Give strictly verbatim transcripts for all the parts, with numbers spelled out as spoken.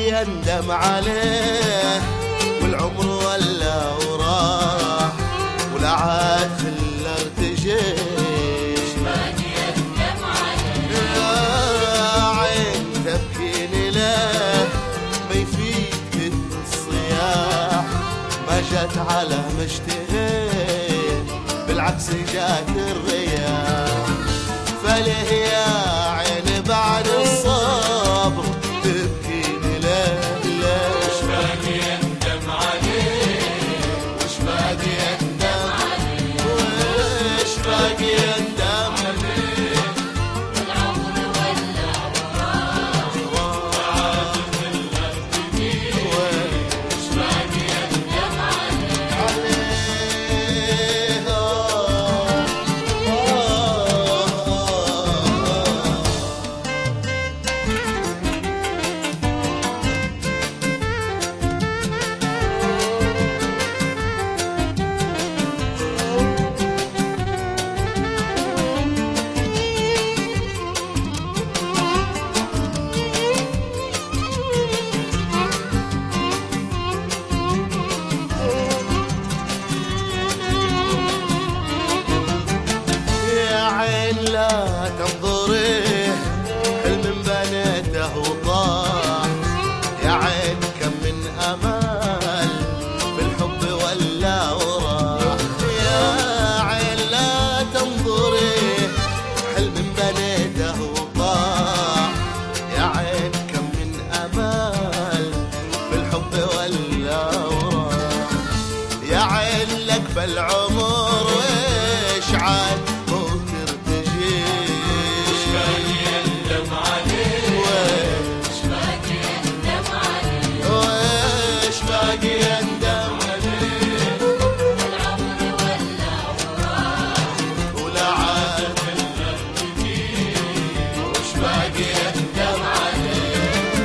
يندم عليه والعمر ولا وراح ولا عاد خلى ارتجيش باقي يندم عليه يا عين تبكيني ليه ما يفيد كثر الصياح ما جات على مشتهين بالعكس جات الرياح فليه يا عين بعد الصبر تبكيني ليه ليه وش باقي يندم عليه وش باقي يندم عليه وش باقي يندم عليه العمر ولا وراه وعاد خلى ارتجيش وش باقي يندم عليه عليه آه آه يا عين لا تنظري حلم بنيته وطاح يا عين كم من امل بالحب ولا وراح يا عين لا تنظري حلم بنيته وطاح يا عين كم من امل بالحب ولا وراح يا عين لك بالعمر ويش عاد بكر تجيش باقي يندم عليه ويش باقي يندم عليه ويش باقي يندم عليه العمر ولا وراه ولا عاد خلى ارتجيش وش باقي يندم عليه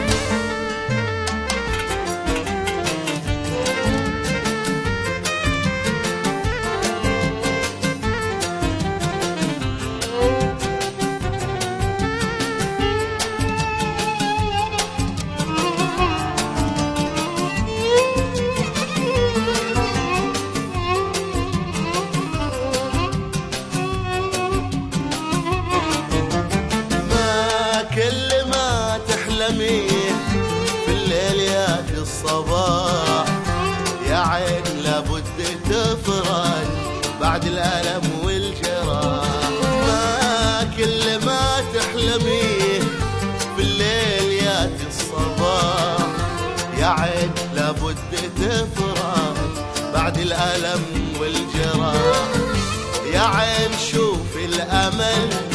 ما كل ما تحلمي في الليل ياتي الصباح يا عين لابد تفرج بعد الألم والجراح ما كل ما تحلمي في الليل ياتي الصباح يا عين لابد تفرج بعد الألم والجراح يا عين شوف الأمل